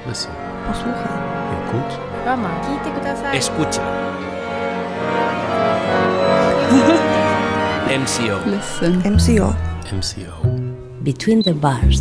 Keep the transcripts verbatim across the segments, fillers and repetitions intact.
Listen. Posłuchaj. Écoute. Rama, 聞いてください。 Escucha. M C O. Listen. M C O. M C O. Between the Bars.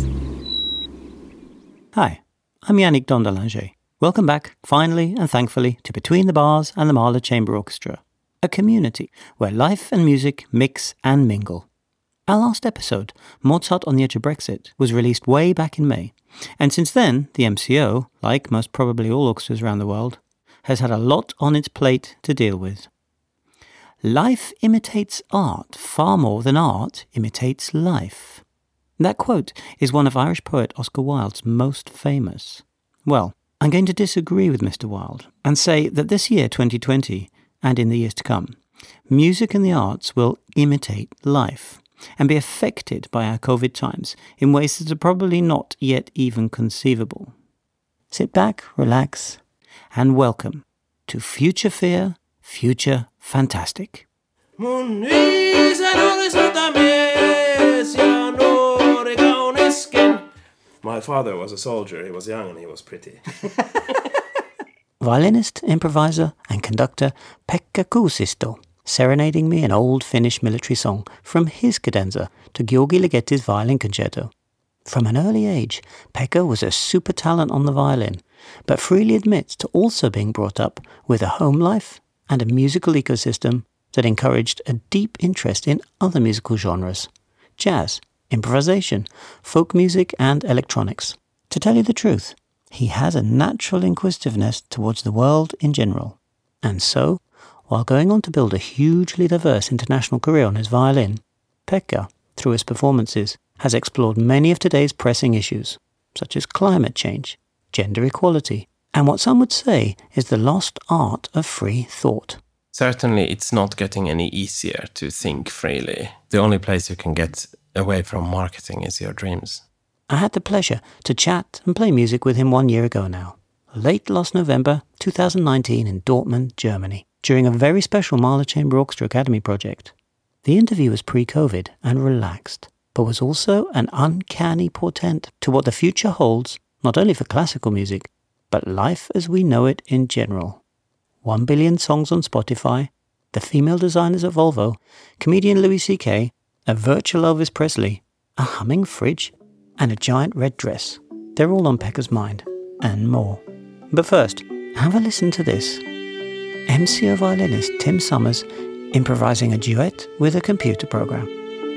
Hi, I'm Yannick Dondelanger. Welcome back, finally and thankfully, to Between the Bars and the Mahler Chamber Orchestra, a community where life and music mix and mingle. Our last episode, Mozart on the Edge of Brexit, was released way back in May, and since then, the M C O, like most probably all orchestras around the world, has had a lot on its plate to deal with. Life imitates art far more than art imitates life. That quote is one of Irish poet Oscar Wilde's most famous. Well, I'm going to disagree with Mister Wilde and say that this year, twenty twenty, and in the years to come, music and the arts will imitate life and be affected by our COVID times in ways that are probably not yet even conceivable. Sit back, relax, and welcome to Future Fear, Future Fantastic. My father was a soldier, he was young and he was pretty. Violinist, improviser and conductor Pekka Kuusisto, serenading me an old Finnish military song from his cadenza to György Ligetti's violin concerto. From an early age, Pekka was a super talent on the violin, but freely admits to also being brought up with a home life and a musical ecosystem that encouraged a deep interest in other musical genres: jazz, improvisation, folk music and electronics. To tell you the truth, he has a natural inquisitiveness towards the world in general. And so, while going on to build a hugely diverse international career on his violin, Pekka, through his performances, has explored many of today's pressing issues, such as climate change, gender equality, and what some would say is the lost art of free thought. Certainly, it's not getting any easier to think freely. The only place you can get away from marketing is your dreams. I had the pleasure to chat and play music with him one year ago now, late last November two thousand nineteen in Dortmund, Germany, during a very special Mahler Chamber Orchestra Academy project. The interview was pre-COVID and relaxed, but was also an uncanny portent to what the future holds, not only for classical music, but life as we know it in general. One billion songs on Spotify, the female designers at Volvo, comedian Louis C K, a virtual Elvis Presley, a humming fridge, and a giant red dress. They're all on Pekka's mind, and more. But first, have a listen to this. M C O violinist Tim Summers improvising a duet with a computer program.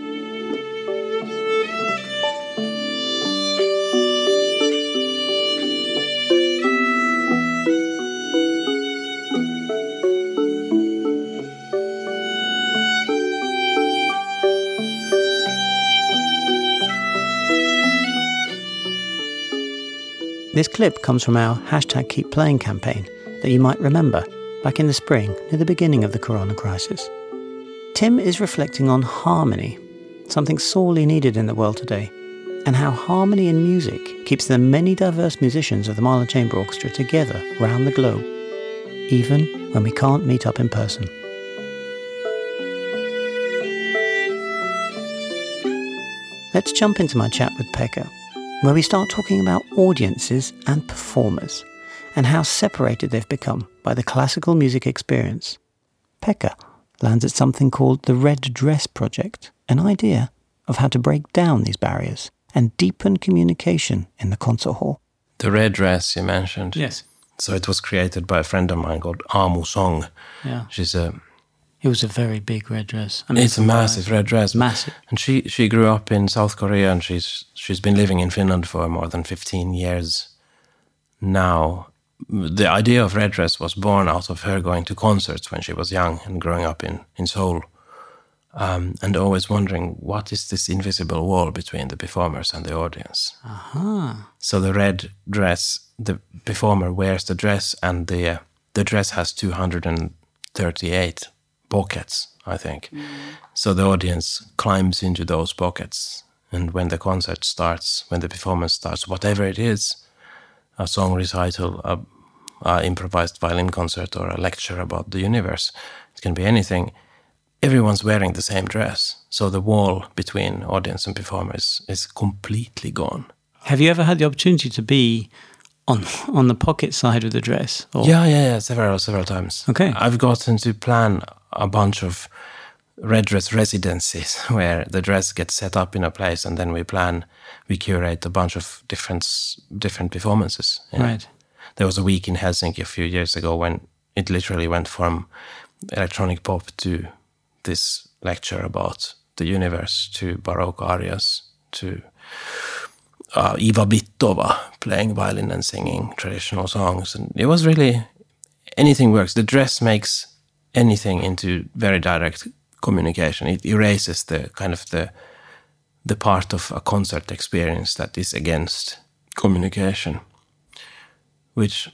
This clip comes from our hashtag Keep Playing campaign that you might remember back in the spring near the beginning of the corona crisis. Tim is reflecting on harmony, something sorely needed in the world today, and how harmony in music keeps the many diverse musicians of the Mahler Chamber Orchestra together round the globe, even when we can't meet up in person. Let's jump into my chat with Pekka, where we start talking about audiences and performers, and how separated they've become by the classical music experience. Pekka lands at something called the Red Dress Project, an idea of how to break down these barriers and deepen communication in the concert hall. The red dress you mentioned. Yes. So it was created by a friend of mine called Aamu Song. Yeah. She's a... It was a very big red dress. I mean, it's a massive red dress. Massive. And she, she grew up in South Korea and she's she's been living in Finland for more than fifteen years now. The idea of red dress was born out of her going to concerts when she was young and growing up in, in Seoul. Um, and always wondering, what is this invisible wall between the performers and the audience? Uh-huh. So the red dress, the performer wears the dress and the, uh, the dress has two hundred thirty-eight pockets, I think. Mm. So the audience climbs into those pockets. And when the concert starts, when the performance starts, whatever it is, a song recital, a, a improvised violin concert, or a lecture about the universe, it can be anything, everyone's wearing the same dress. So the wall between audience and performers is completely gone. Have you ever had the opportunity to be On on the pocket side of the dress? Or? Yeah, yeah, yeah, several, several times. Okay. I've gotten to plan a bunch of red dress residencies where the dress gets set up in a place and then we plan, we curate a bunch of different different performances. Yeah. Right. There was a week in Helsinki a few years ago when it literally went from electronic pop to this lecture about the universe to Baroque arias to uh, Iva Bittova playing violin and singing traditional songs. And it was really, anything works. The dress makes anything into very direct communication. It erases the kind of the the part of a concert experience that is against communication, which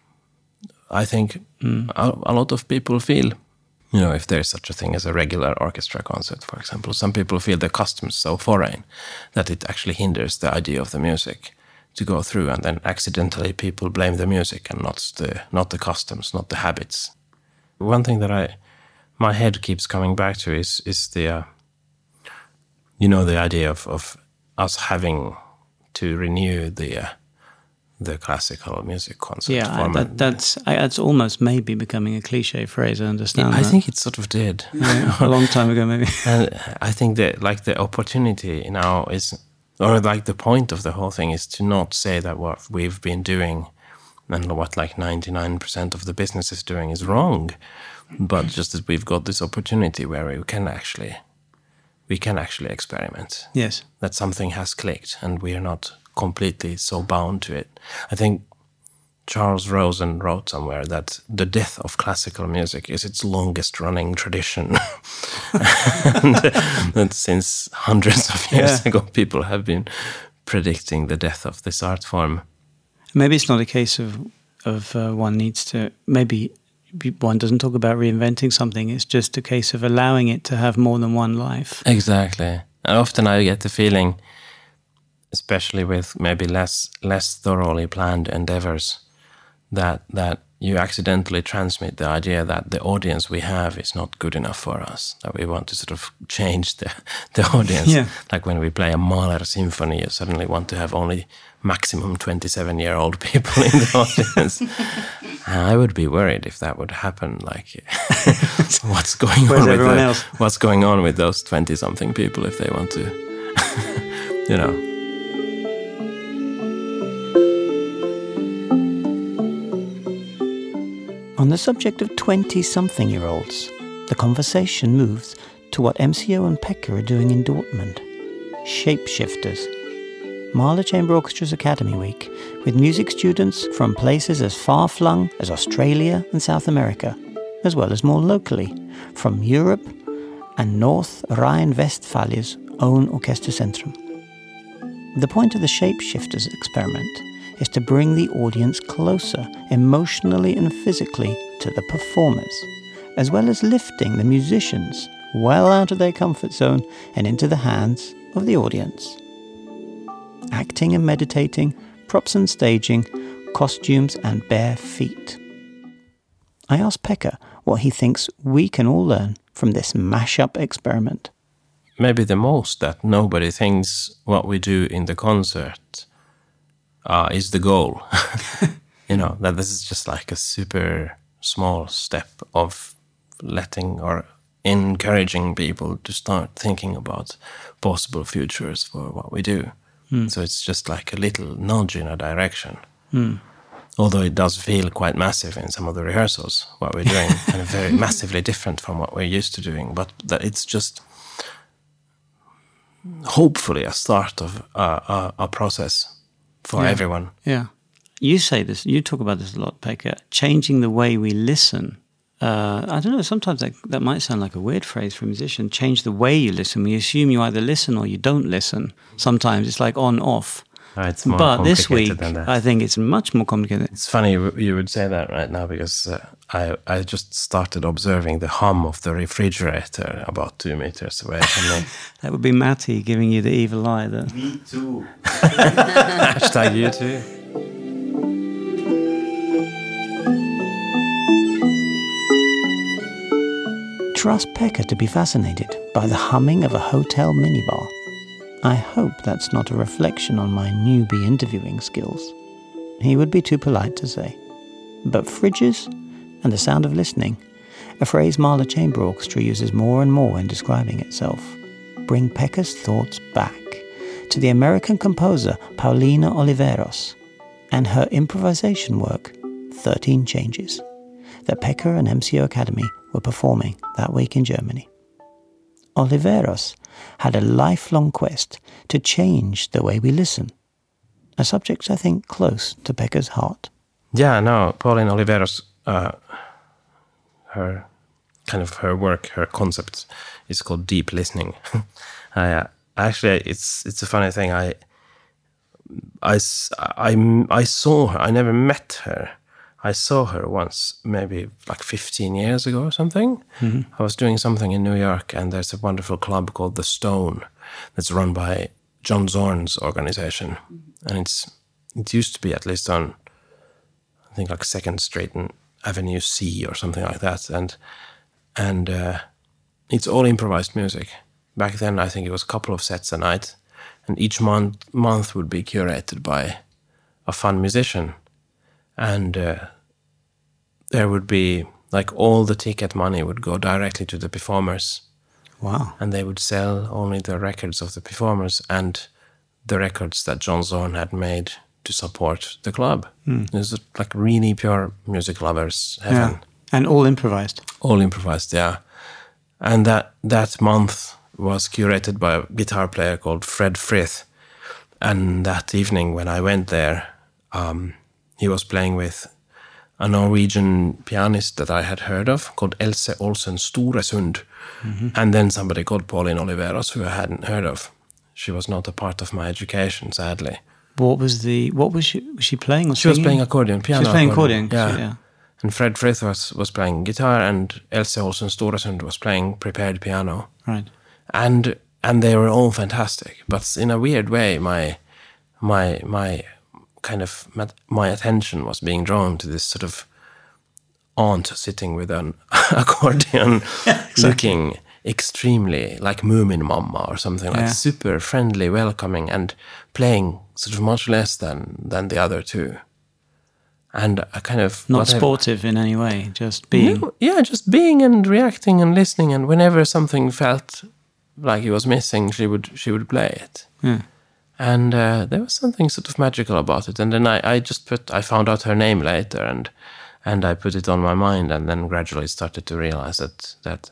I think mm. a, a lot of people feel. You know, if there's such a thing as a regular orchestra concert, for example, some people feel the customs so foreign that it actually hinders the idea of the music to go through, and then accidentally people blame the music and not the not the customs, not the habits. One thing that I my head keeps coming back to is is the uh, you know the idea of, of us having to renew the uh, the classical music concert yeah, format. Yeah, that, that's that's almost maybe becoming a cliche phrase. I understand. Yeah, I that. think it sort of did yeah, a long time ago, maybe. And I think that like the opportunity now is, or like the point of the whole thing is to not say that what we've been doing and what like ninety-nine percent of the business is doing is wrong, but just that we've got this opportunity where we can actually we can actually experiment. Yes, that something has clicked and we are not completely so bound to it. I think Charles Rosen wrote somewhere that the death of classical music is its longest running tradition. And that since hundreds of years yeah. ago, people have been predicting the death of this art form. Maybe it's not a case of, of uh, one needs to, maybe one doesn't talk about reinventing something. It's just a case of allowing it to have more than one life. Exactly. And often I get the feeling, especially with maybe less less thoroughly planned endeavors, that that you accidentally transmit the idea that the audience we have is not good enough for us, that we want to sort of change the, the audience. Yeah. Like when we play a Mahler symphony, you suddenly want to have only maximum twenty-seven-year-old people in the audience. I would be worried if that would happen. Like, what's going Where's on with everyone the, else? What's going on with those twenty-something people if they want to, you know? On the subject of twenty-something-year-olds, the conversation moves to what M C O and Pekka are doing in Dortmund. Shapeshifters. Mahler Chamber Orchestra's Academy Week, with music students from places as far-flung as Australia and South America, as well as more locally, from Europe and North Rhine-Westphalia's own Orchestercentrum. The point of the Shapeshifters experiment is to bring the audience closer, emotionally and physically, to the performers, as well as lifting the musicians well out of their comfort zone and into the hands of the audience. Acting and meditating, props and staging, costumes and bare feet. I asked Pekka what he thinks we can all learn from this mash-up experiment. Maybe the most that nobody thinks what we do in the concert uh, is the goal. You know, that this is just like a super small step of letting or encouraging people to start thinking about possible futures for what we do. Mm. So it's just like a little nudge in a direction. Mm. Although it does feel quite massive in some of the rehearsals, what we're doing, and very massively different from what we're used to doing. But that it's just hopefully a start of a, a, a process for yeah. everyone. Yeah. You say this, you talk about this a lot, Pekka, changing the way we listen. Uh, I don't know, sometimes that, that might sound like a weird phrase for a musician. Change the way you listen. We assume you either listen or you don't listen. Sometimes it's like on, off. Oh, it's more but this week, than that. I think it's much more complicated. It's funny you would say that right now because uh, I I just started observing the hum of the refrigerator about two meters away from me. That would be Matty giving you the evil eye. There. Me too. Hashtag you too. Trust Pekka to be fascinated by the humming of a hotel minibar. I hope that's not a reflection on my newbie interviewing skills. he would be too polite to say. But fridges and the sound of listening, a phrase Mahler Chamber Orchestra uses more and more in describing itself, bring Pekka's thoughts back to the American composer Paulina Oliveros and her improvisation work, thirteen Changes, that Pekka and M C O Academy were performing that week in Germany. Oliveros had a lifelong quest to change the way we listen, a subject I think close to Pekka's heart. Yeah, no, Pauline Oliveros, uh, her kind of her work, her concept is called deep listening. I, uh, actually, it's it's a funny thing. I, I, I, I saw her. I never met her. I saw her once, maybe like fifteen years ago or something. Mm-hmm. I was doing something in New York, and there's a wonderful club called The Stone that's run by John Zorn's organization. Mm-hmm. And it's it used to be at least on, I think, like Second Street and Avenue C or something like that. And and uh, it's all improvised music. Back then, I think it was a couple of sets a night. And each month, month would be curated by a fun musician. And uh, there would be, like, all the ticket money would go directly to the performers. Wow. And they would sell only the records of the performers and the records that John Zorn had made to support the club. Mm. It was like really pure music lovers heaven. Yeah. And all improvised. All improvised, yeah. And that, that month was curated by a guitar player called Fred Frith. And that evening when I went there, um, he was playing with a Norwegian pianist that I had heard of called Else Olsen Storesund. Mm-hmm. And then somebody called Pauline Oliveros, who I hadn't heard of. She was not a part of my education, sadly. What was the, what was she, was she playing or She was singing? playing accordion, piano She was playing accordion. accordion, yeah. so, yeah. And Fred Frith was, was playing guitar, and Else Olsen Storesund was playing prepared piano. Right. And and they were all fantastic. But in a weird way, my my my kind of my attention was being drawn to this sort of aunt sitting with an accordion, yeah, exactly. Looking extremely like Moomin Mama or something, like yeah. Super friendly, welcoming, and playing sort of much less than than the other two. And a kind of not sportive in any way, just being. No, yeah, just being and reacting and listening. And whenever something felt like it was missing, she would she would play it. Yeah. And uh, there was something sort of magical about it. And then I, I just put I found out her name later, and and I put it on my mind, and then gradually started to realize that that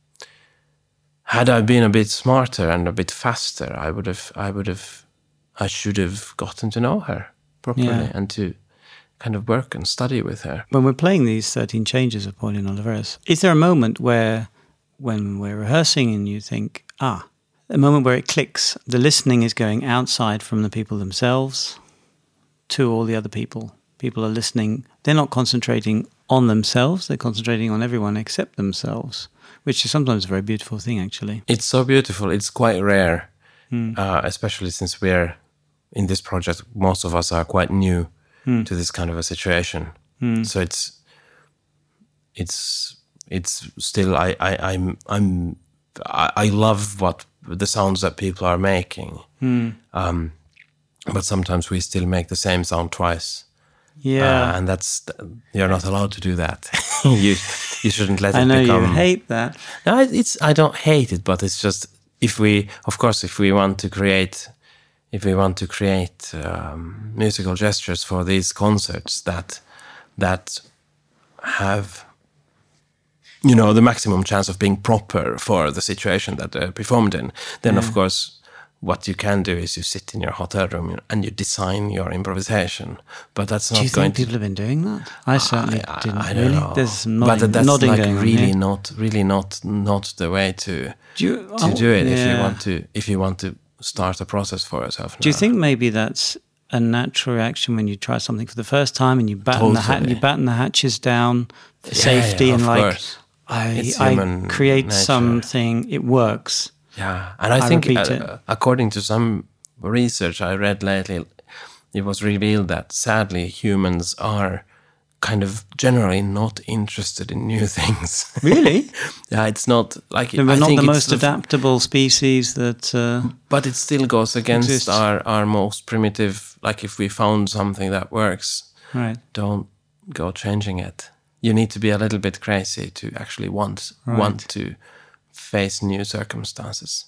had I been a bit smarter and a bit faster, I would have I would have I should have gotten to know her properly, yeah. And to kind of work and study with her. When we're playing these thirteen Changes of Pauline Oliveros, is there a moment where, when we're rehearsing and you think, ah, a moment where it clicks, the listening is going outside from the people themselves to all the other people? People are listening, they're not concentrating on themselves, they're concentrating on everyone except themselves, which is sometimes a very beautiful thing, actually. It's so beautiful, it's quite rare, mm. uh, especially since we're, in this project, most of us are quite new Mm. to this kind of a situation. Mm. So it's it's it's still I, I I'm I'm I, I love what the sounds that people are making. Mm. Um, but sometimes we still make the same sound twice. Yeah. Uh, and that's you're not allowed to do that. you you shouldn't let it I know become you hate that. No, it's I don't hate it, but it's just if we of course if we want to create If we want to create um, musical gestures for these concerts that that have, you know, the maximum chance of being proper for the situation that they're performed in, then yeah. Of course what you can do is you sit in your hotel room and you design your improvisation. But that's not going to... Do you think to... people have been doing that? I certainly I, I, didn't. I don't really? know. There's some nodding, but that's nodding like going really on not, really not, not the way to do, you, to oh, do it. Yeah. If you want to, if you want to. Start a process for yourself now. Do you think maybe that's a natural reaction when you try something for the first time and you batten totally. the hat, you batten the hatches down for yeah, safety yeah, and like course. I, I create nature. something, it works. Yeah, and I, I think uh, according to some research I read lately, it was revealed that sadly humans are kind of generally not interested in new things. Really? Yeah, it's not like We're I not think the it's most the, adaptable species that. Uh, but it still goes against exists. our our most primitive. Like if we found something that works, right. don't go changing it. You need to be a little bit crazy to actually want Right. want to face new circumstances.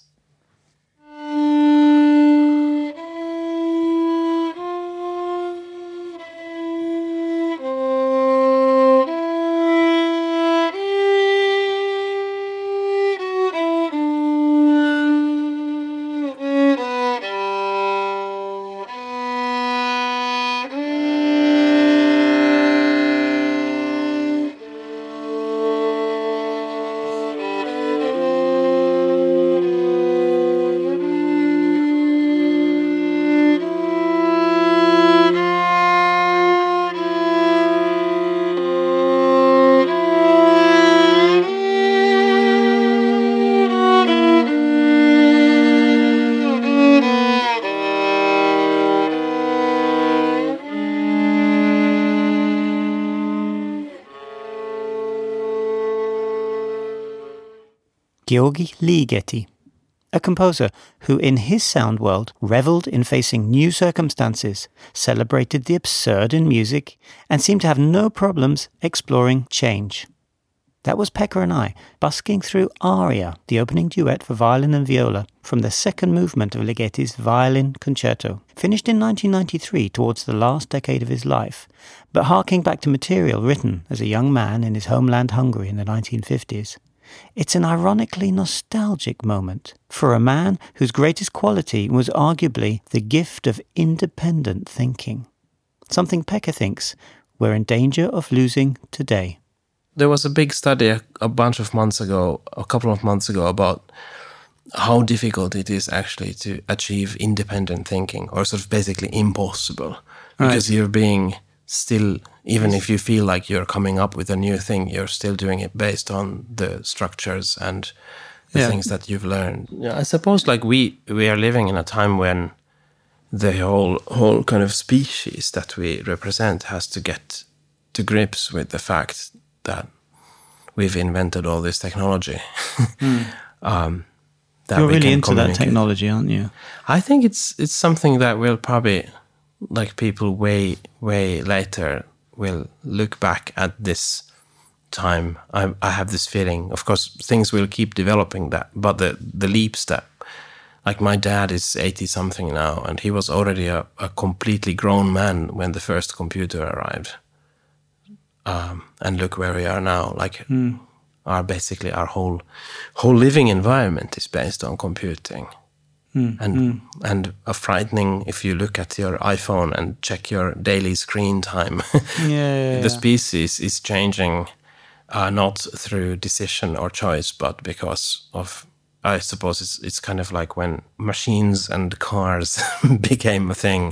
Georgi Ligeti, a composer who in his sound world revelled in facing new circumstances, celebrated the absurd in music, and seemed to have no problems exploring change. That was Pekka and I, busking through Aria, the opening duet for violin and viola, from the second movement of Ligeti's violin concerto, finished in nineteen ninety-three towards the last decade of his life, but harking back to material written as a young man in his homeland Hungary in the nineteen fifties. It's an ironically nostalgic moment for a man whose greatest quality was arguably the gift of independent thinking. Something Pekka thinks we're in danger of losing today. There was a big study a, a bunch of months ago, a couple of months ago, about how difficult it is actually to achieve independent thinking, or sort of basically impossible, because Right. you're being still, even if you feel like you're coming up with a new thing, you're still doing it based on the structures and the Yeah. things that you've learned. Yeah, I suppose like we we are living in a time when the whole whole kind of species that we represent has to get to grips with the fact that we've invented all this technology. Mm. um, that You're we really can into that communicate. technology, aren't you? I think it's it's something that will probably, like people way way later will look back at this time. I, I have this feeling. Of course, things will keep developing that, but the the leaps that, like my dad is eighty something now, and he was already a, a completely grown man when the first computer arrived. Um, and look where we are now. Like Mm. our basically our whole whole living environment is based on computing. Mm. And Mm. and a frightening if you look at your iPhone and check your daily screen time. Yeah, yeah, The yeah. species is changing, uh, not through decision or choice, but because of, I suppose it's it's kind of like when machines and cars became a thing.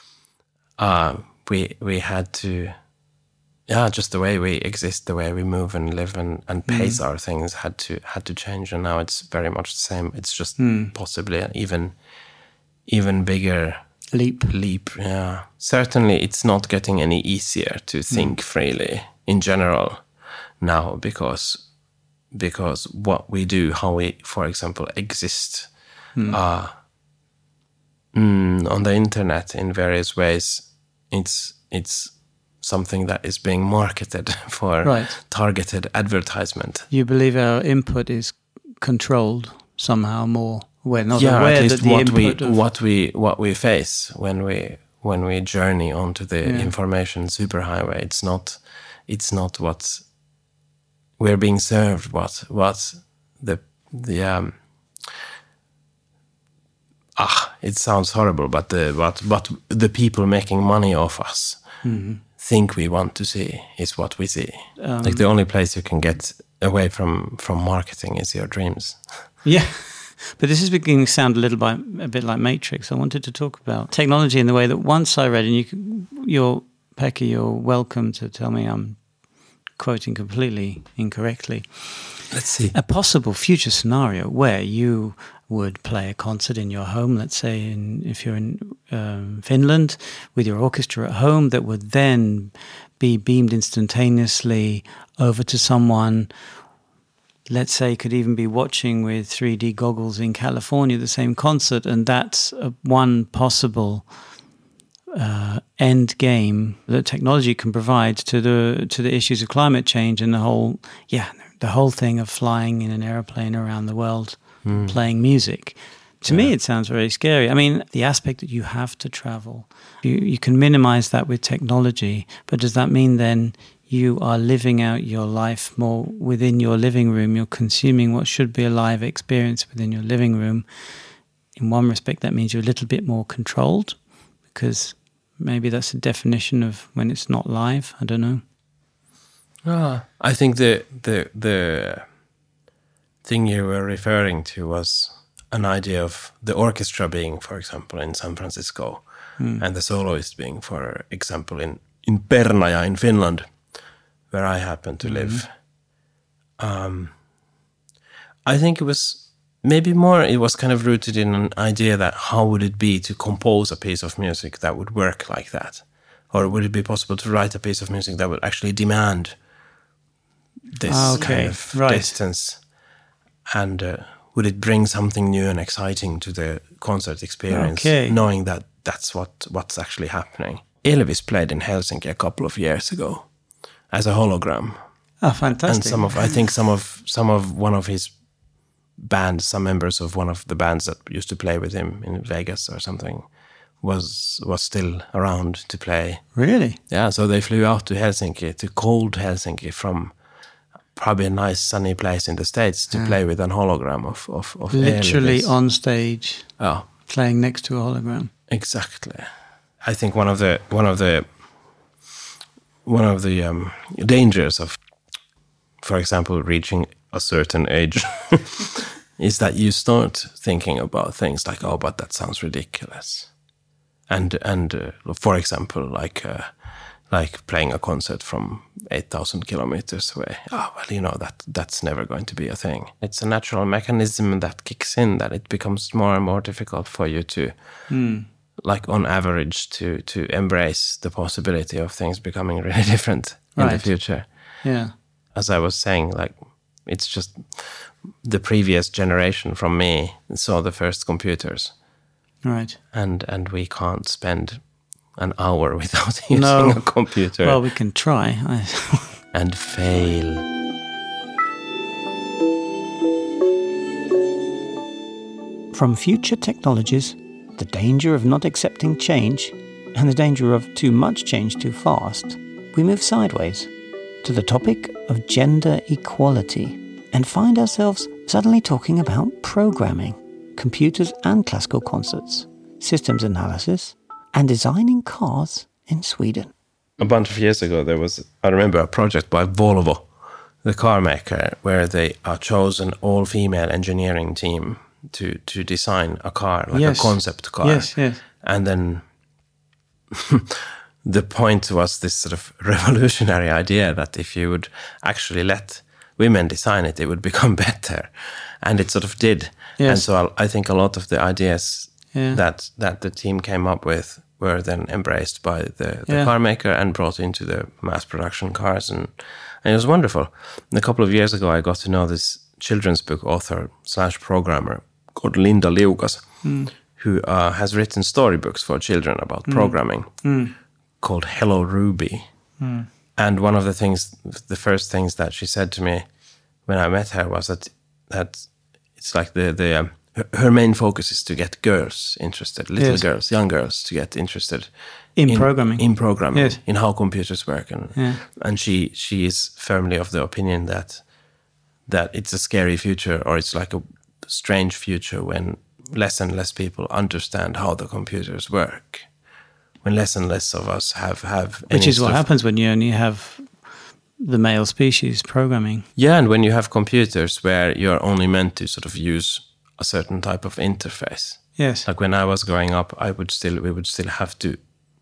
Uh, we we had to, yeah, just the way we exist, the way we move and live and, and pace our things had to had to change, and now it's very much the same. It's just possibly an even even bigger Leap. leap. Yeah, certainly it's not getting any easier to think freely in general now, because because what we do, how we, for example, exist uh, mm, on the internet in various ways, it's it's something that is being marketed for Right. targeted advertisement. You believe our input is controlled somehow more? We're not Yeah, aware at that least the what we input of... what we what we face when we when we journey onto the Yeah. information superhighway. It's not it's not what we're being served. What what the the um ah it sounds horrible, but the what what the people making money off us think we want to see is what we see. Um, Like the only place you can get away from from marketing is your dreams. Yeah. But this is beginning to sound a little bit, a bit like Matrix. I wanted to talk about technology in the way that once I read, and you can, you're, Pekka, you're welcome to tell me I'm quoting completely incorrectly. Let's see. A possible future scenario where you would play a concert in your home, let's say in, if you're in um, Finland, with your orchestra at home, that would then be beamed instantaneously over to someone, let's say could even be watching with three D goggles in California the same concert, and that's a, one possible uh, end game that technology can provide to the to the issues of climate change and the whole, yeah, the whole thing of flying in an airplane around the world, mm. playing music. To yeah. me, it sounds very scary. I mean, the aspect that you have to travel, you, you can minimize that with technology, but does that mean then you are living out your life more within your living room? You're consuming what should be a live experience within your living room. In one respect, that means you're a little bit more controlled, because maybe that's a definition of when it's not live. I don't know. Ah, I think the the the thing you were referring to was an idea of the orchestra being, for example, in San Francisco, mm. and the soloist being, for example, in, in Pernaja in Finland, where I happen to live. Mm-hmm. Um, I think it was maybe more, it was kind of rooted in an idea that how would it be to compose a piece of music that would work like that? Or would it be possible to write a piece of music that would actually demand this okay. kind of right. distance? And uh, would it bring something new and exciting to the concert experience, okay. knowing that that's what, what's actually happening? Elvis played in Helsinki a couple of years ago as a hologram. Oh, fantastic! And some of, I think some of some of one of his bands, some members of one of the bands that used to play with him in Vegas or something, was was still around to play. Really? Yeah. So they flew out to Helsinki, to cold Helsinki, from probably a nice sunny place in the States to yeah. play with an hologram of of, of literally Elvis. On stage, oh. playing next to a hologram. Exactly. I think one of the one of the one of the um, dangers of, for example, reaching a certain age is that you start thinking about things like, oh, but that sounds ridiculous, and and uh, for example, like uh, like playing a concert from eight thousand kilometers away. Oh, well, you know that that's never going to be a thing. It's a natural mechanism that kicks in, that it becomes more and more difficult for you to. Mm. like on average to to embrace the possibility of things becoming really different in right. the future. Yeah. As I was saying, like it's just the previous generation from me saw the first computers. Right. And and we can't spend an hour without using no. a computer. Well, we can try. And fail. From future technologies, the danger of not accepting change, and the danger of too much change too fast, we move sideways to the topic of gender equality and find ourselves suddenly talking about programming, computers and classical concerts, systems analysis, and designing cars in Sweden. A bunch of years ago, there was, I remember, a project by Volvo, the car maker, where they uh, chose an all-female engineering team to to design a car, like yes. a concept car. Yes, yes. And then the point was this sort of revolutionary idea that if you would actually let women design it, it would become better. And it sort of did. Yes. And so I think a lot of the ideas yeah. that, that the team came up with were then embraced by the, the yeah. car maker and brought into the mass production cars. And, and it was wonderful. And a couple of years ago, I got to know this children's book author slash programmer called Linda Liukas, mm. who uh, has written storybooks for children about mm. programming mm. called Hello Ruby. Mm. And one of the things, the first things that she said to me when I met her was that that it's like the, the um, her, her main focus is to get girls interested, little yes. girls, young girls to get interested in, in programming, in programming, yes. in how computers work. And, yeah. and she, she is firmly of the opinion that that it's a scary future, or it's like a strange future when less and less people understand how the computers work, when less and less of us have have which is what happens when you only have the male species programming. Yeah, and when you have computers where you're only meant to sort of use a certain type of interface. Yes. Like when I was growing up, I would still we would still have to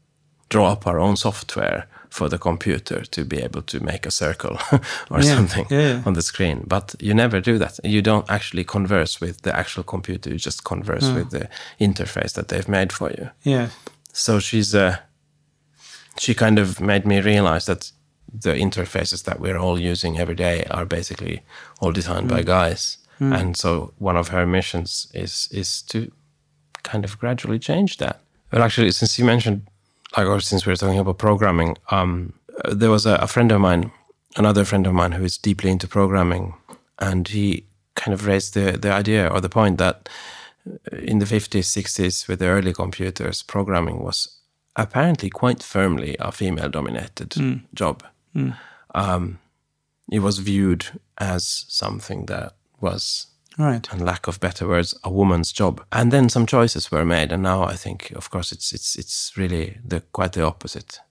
draw up our own software for the computer to be able to make a circle or yeah, something yeah, yeah. on the screen. But you never do that. You don't actually converse with the actual computer. You just converse Oh. with the interface that they've made for you. Yeah. So she's uh, she kind of made me realize that the interfaces that we're all using every day are basically all designed Mm. by guys. Mm. And so one of her missions is is to kind of gradually change that. Well, actually, since you mentioned, like, or since we're talking about programming, um, there was a, a friend of mine, another friend of mine who is deeply into programming, and he kind of raised the, the idea or the point that in the fifties, sixties, with the early computers, programming was apparently quite firmly a female-dominated mm. job. Mm. Um, it was viewed as something that was, right, and lack of better words, a woman's job. And then some choices were made, and now I think, of course, it's it's it's really the quite the opposite.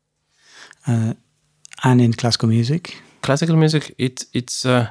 Uh, and in classical music, classical music, it it's uh,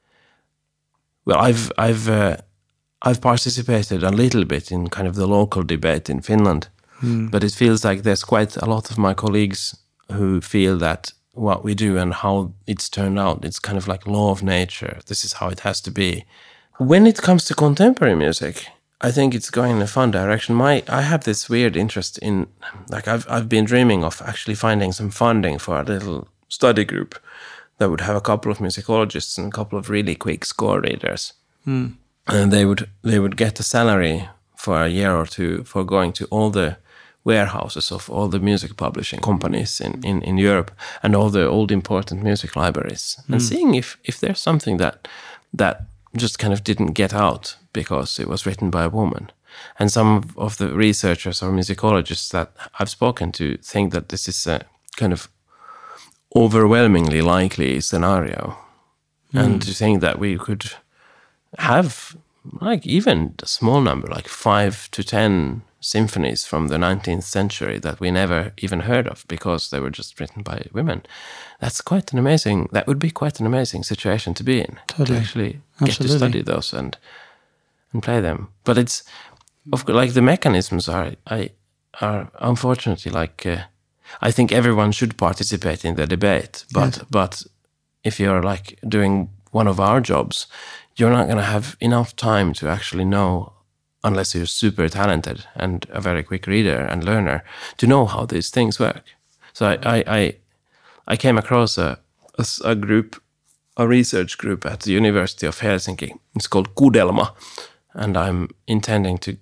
well, I've I've uh, I've participated a little bit in kind of the local debate in Finland, mm. but it feels like there's quite a lot of my colleagues who feel that what we do and how it's turned out, it's kind of like law of nature. This is how it has to be. When it comes to contemporary music, I think it's going in a fun direction. My I have this weird interest in, like, I've I've been dreaming of actually finding some funding for a little study group that would have a couple of musicologists and a couple of really quick score readers, mm. and they would they would get a salary for a year or two for going to all the warehouses of all the music publishing companies in, in, in Europe and all the old important music libraries, mm. and seeing if if there's something that that just kind of didn't get out because it was written by a woman. And some of the researchers or musicologists that I've spoken to think that this is a kind of overwhelmingly likely scenario. Mm. And to think that we could have, like, even a small number, like five to ten symphonies from the nineteenth century that we never even heard of because they were just written by women. That's quite an amazing, that would be quite an amazing situation to be in. Totally. To actually Absolutely. get to study those and and play them. But it's, of course, like, the mechanisms are, I, are unfortunately, like, uh, I think everyone should participate in the debate, but, yes. but if you're, like, doing one of our jobs, you're not going to have enough time to actually know, unless you're super talented and a very quick reader and learner, to know how these things work. So I I, I, I came across a, a, a group, a research group at the University of Helsinki. It's called Kudelma, and I'm intending to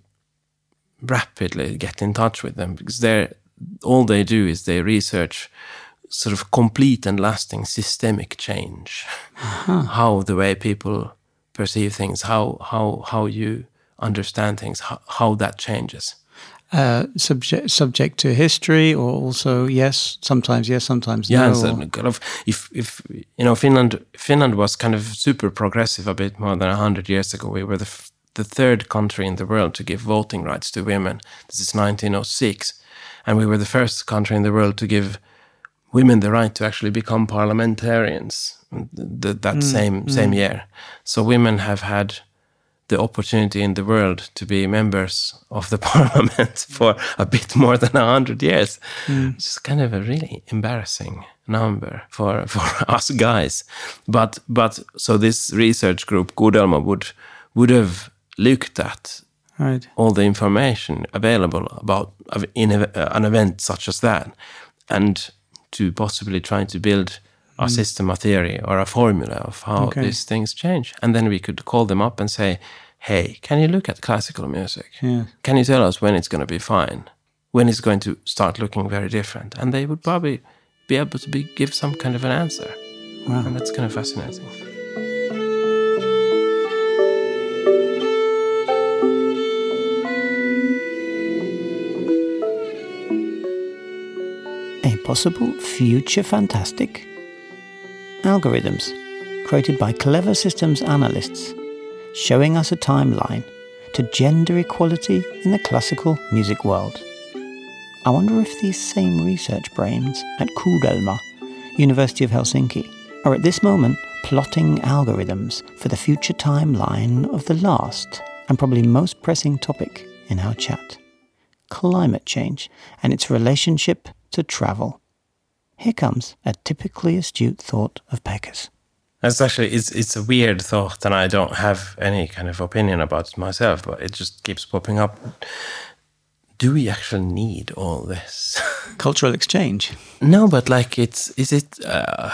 rapidly get in touch with them because they're, all they do is they research sort of complete and lasting systemic change, uh-huh. how the way people perceive things, how how how you understand things, how, how that changes. Uh, subject subject to history, or also yes, sometimes yes, sometimes yeah, no. Yeah, so kind of if if you know Finland Finland was kind of super progressive a bit more than a hundred years ago. We were the f- the third country in the world to give voting rights to women. This is nineteen oh six, and we were the first country in the world to give women the right to actually become parliamentarians. Th- that mm, same mm. same year, so women have had the opportunity in the world to be members of the parliament for a bit more than a hundred years. Mm. It's just kind of a really embarrassing number for, for us guys. But but so this research group, Kudelma, would would have looked at right. all the information available about in a, an event such as that, and to possibly try to build a mm. system, a theory, or a formula of how okay. these things change. And then we could call them up and say, hey, can you look at classical music? Yeah. Can you tell us when it's going to be fine? When it's going to start looking very different? And they would probably be able to be, give some kind of an answer. Wow. And that's kind of fascinating. A possible future fantastic? Algorithms created by clever systems analysts, showing us a timeline to gender equality in the classical music world. I wonder if these same research brains at Kudelma, University of Helsinki, are at this moment plotting algorithms for the future timeline of the last and probably most pressing topic in our chat, climate change and its relationship to travel. Here comes a typically astute thought of Pekka's. That's actually, it's it's a weird thought, and I don't have any kind of opinion about it myself, but it just keeps popping up. Do we actually need all this? Cultural exchange? No, but like it's, is it, uh,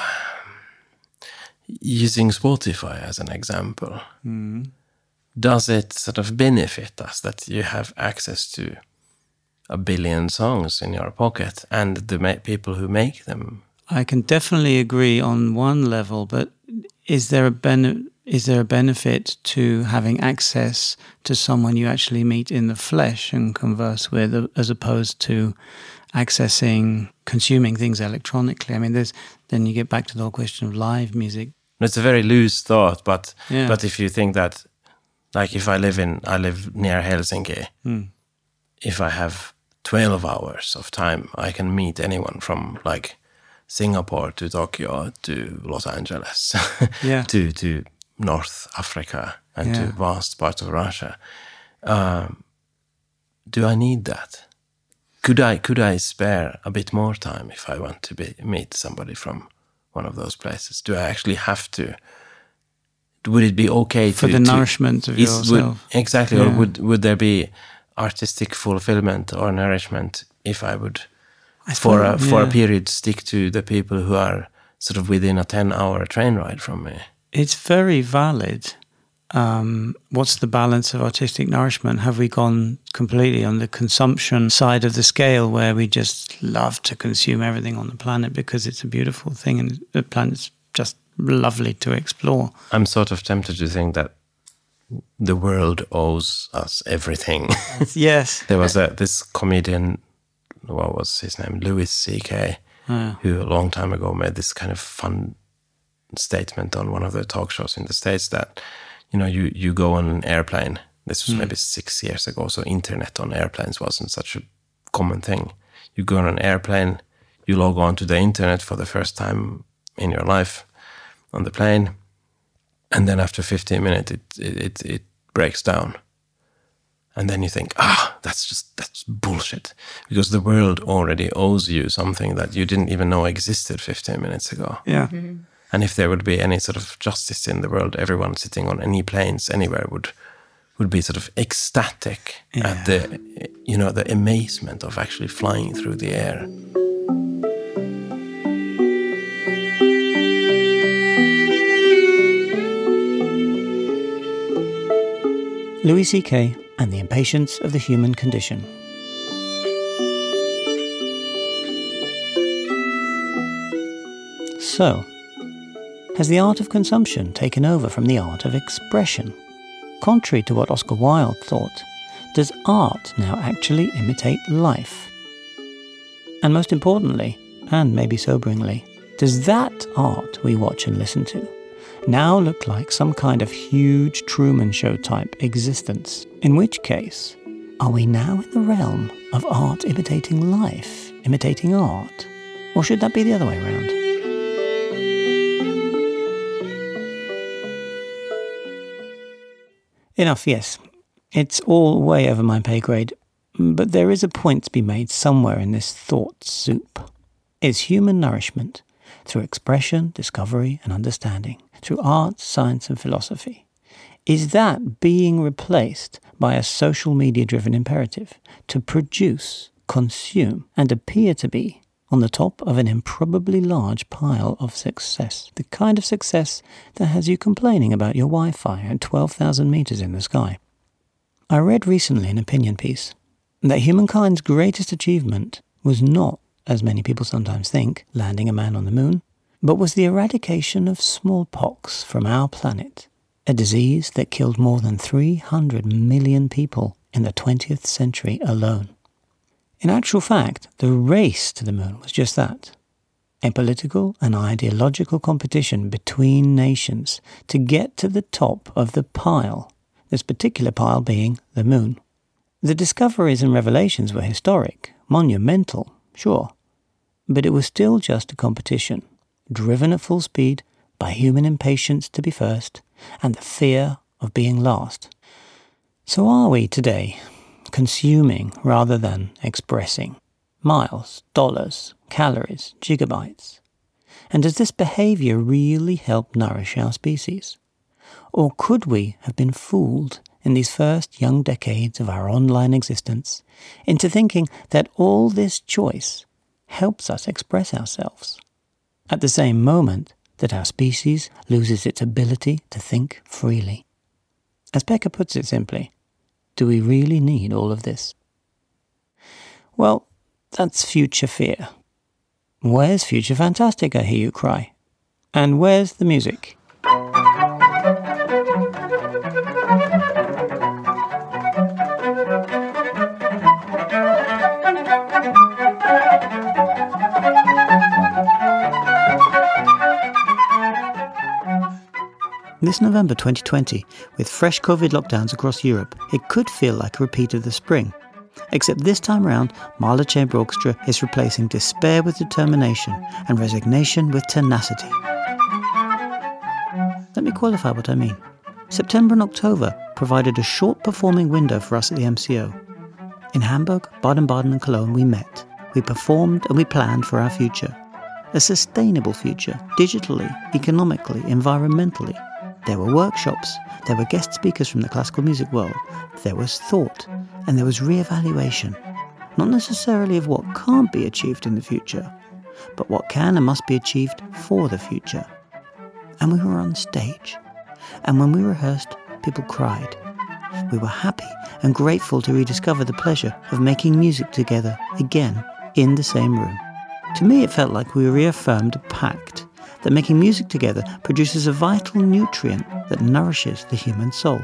using Spotify as an example, mm. does it sort of benefit us that you have access to a billion songs in your pocket and the ma- people who make them? I can definitely agree on one level, but is there a ben- is there a benefit to having access to someone you actually meet in the flesh and converse with, as opposed to accessing, consuming things electronically? I mean, there's then you get back to the whole question of live music. It's a very loose thought, but yeah. but if you think that, like if I live in I live near Helsinki, mm. if I have twelve hours of time, I can meet anyone from like Singapore to Tokyo to Los Angeles, yeah. to to North Africa and yeah. to vast parts of Russia. Um, do I need that? Could I could I spare a bit more time if I want to be, meet somebody from one of those places? Do I actually have to? Would it be okay for to, the to, nourishment of is, yourself? Would, exactly, yeah. or would would there be artistic fulfillment or nourishment if I would, I for a, for yeah. a period, stick to the people who are sort of within a ten-hour train ride from me? It's very valid. Um, what's the balance of artistic nourishment? Have we gone completely on the consumption side of the scale, where we just love to consume everything on the planet because it's a beautiful thing and the planet's just lovely to explore? I'm sort of tempted to think that the world owes us everything. Yes. There was a this comedian, what was his name, Louis C K, yeah. who a long time ago made this kind of fun statement on one of the talk shows in the States that, you know, you, you go on an airplane. This was mm. maybe six years ago, so internet on airplanes wasn't such a common thing. You go on an airplane, you log on to the internet for the first time in your life on the plane, and then after fifteen minutes, it it it, it breaks down. And then you think, ah, that's just, that's bullshit. Because the world already owes you something that you didn't even know existed fifteen minutes ago. Yeah. Mm-hmm. And if there would be any sort of justice in the world, everyone sitting on any planes anywhere would would be sort of ecstatic yeah. at the, you know, the amazement of actually flying through the air. Louis C K and the impatience of the human condition. So, has the art of consumption taken over from the art of expression? Contrary to what Oscar Wilde thought, does art now actually imitate life? And most importantly, and maybe soberingly, does that art we watch and listen to now look like some kind of huge Truman Show type existence? In which case, are we now in the realm of art imitating life, imitating art? Or should that be the other way around? Enough, yes. It's all way over my pay grade, but there is a point to be made somewhere in this thought soup. Is human nourishment, through expression, discovery and understanding, through art, science and philosophy, is that being replaced by a social media-driven imperative to produce, consume and appear to be on the top of an improbably large pile of success? The kind of success that has you complaining about your Wi-Fi at twelve thousand meters in the sky. I read recently an opinion piece that humankind's greatest achievement was not, as many people sometimes think, landing a man on the moon, but was the eradication of smallpox from our planet, a disease that killed more than three hundred million people in the twentieth century alone. In actual fact, the race to the moon was just that, a political and ideological competition between nations to get to the top of the pile, this particular pile being the moon. The discoveries and revelations were historic, monumental, sure, but it was still just a competition, driven at full speed by human impatience to be first and the fear of being last. So are we today consuming rather than expressing. Miles, dollars, calories, gigabytes. And does this behaviour really help nourish our species? Or could we have been fooled in these first young decades of our online existence into thinking that all this choice helps us express ourselves, at the same moment that our species loses its ability to think freely? As Pekka puts it simply, do we really need all of this? Well, that's future fear. Where's Future Fantastic, I hear you cry? And where's the music? This November twenty twenty, with fresh COVID lockdowns across Europe, it could feel like a repeat of the spring. Except this time round, Mahler Chamber Orchestra is replacing despair with determination and resignation with tenacity. Let me qualify what I mean. September and October provided a short performing window for us at the M C O. In Hamburg, Baden-Baden and Cologne we met, we performed and we planned for our future. A sustainable future, digitally, economically, environmentally. There were workshops, there were guest speakers from the classical music world, there was thought, and there was re-evaluation, not necessarily of what can't be achieved in the future, but what can and must be achieved for the future. And we were on stage, and when we rehearsed, people cried. We were happy and grateful to rediscover the pleasure of making music together again in the same room. To me, it felt like we reaffirmed a pact that making music together produces a vital nutrient that nourishes the human soul.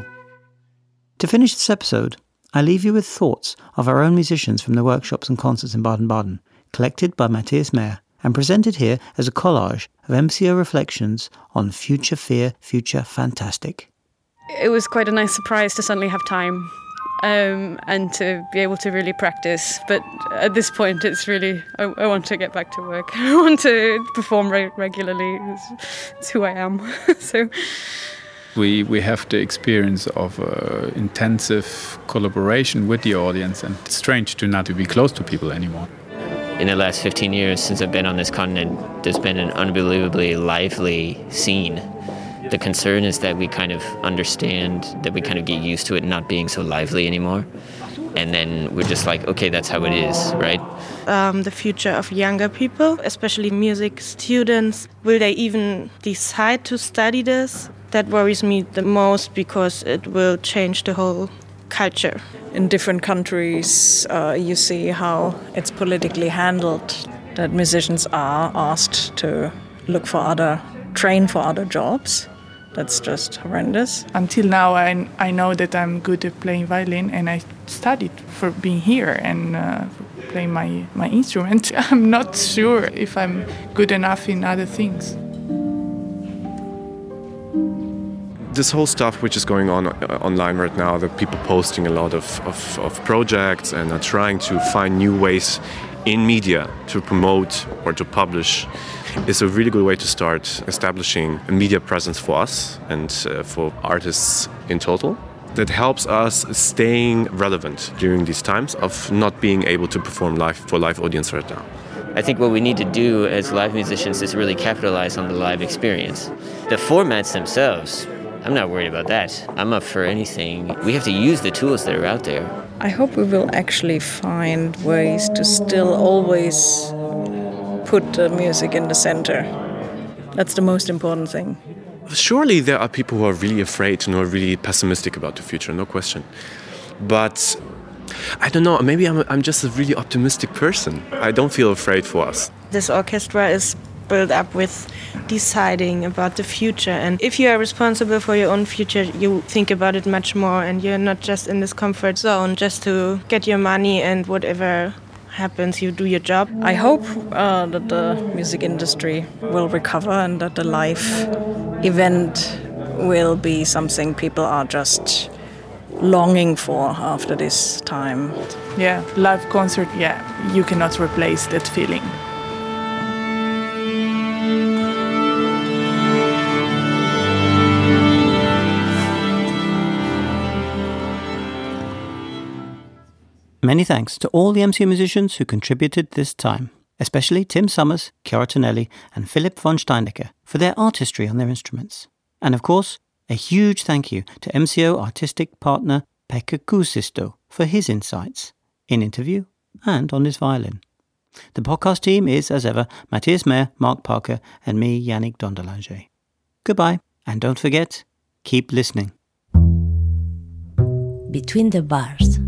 To finish this episode, I leave you with thoughts of our own musicians from the workshops and concerts in Baden-Baden, collected by Matthias Meyer and presented here as a collage of M C O reflections on Future Fear, Future Fantastic. It was quite a nice surprise to suddenly have time um, and to be able to really practice. But at this point, it's really, I, I want to get back to work. I want to perform re- regularly. It's, it's who I am. So we we have the experience of uh, intensive collaboration with the audience, and it's strange to not to be close to people anymore. In the last fifteen years since I've been on this continent, there's been an unbelievably lively scene. The concern is that we kind of understand, that we kind of get used to it not being so lively anymore. And then we're just like, okay, that's how it is, right? Um, the future of younger people, especially music students, will they even decide to study this? That worries me the most because it will change the whole culture. In different countries, uh, you see how it's politically handled, that musicians are asked to look for other, train for other jobs. That's just horrendous. Until now, I, I know that I'm good at playing violin, and I studied for being here and uh, playing my, my instrument. I'm not sure if I'm good enough in other things. This whole stuff which is going on uh, online right now, the people posting a lot of, of, of projects and are trying to find new ways in media to promote or to publish, is a really good way to start establishing a media presence for us and uh, for artists in total. That helps us staying relevant during these times of not being able to perform live for live audience right now. I think what we need to do as live musicians is really capitalize on the live experience. The formats themselves, I'm not worried about that. I'm up for anything. We have to use the tools that are out there. I hope we will actually find ways to still always put the music in the center. That's the most important thing. Surely there are people who are really afraid and who are really pessimistic about the future, no question. But I don't know, maybe I'm, I'm just a really optimistic person. I don't feel afraid for us. This orchestra is built up with deciding about the future, and if you are responsible for your own future, you think about it much more, and you're not just in this comfort zone just to get your money and whatever happens, you do your job. I hope uh, that the music industry will recover and that the live event will be something people are just longing for after this time. Yeah, live concert, yeah, you cannot replace that feeling. Many thanks to all the M C U musicians who contributed this time, especially Tim Summers, Chiara Tonelli and Philipp von Steinecker for their artistry on their instruments. And of course, a huge thank you to M C O artistic partner Pekka Kuusisto for his insights, in interview and on his violin. The podcast team is, as ever, Matthias Meyer, Mark Parker and me, Yannick Dondelanger. Goodbye, and don't forget, keep listening. Between the Bars.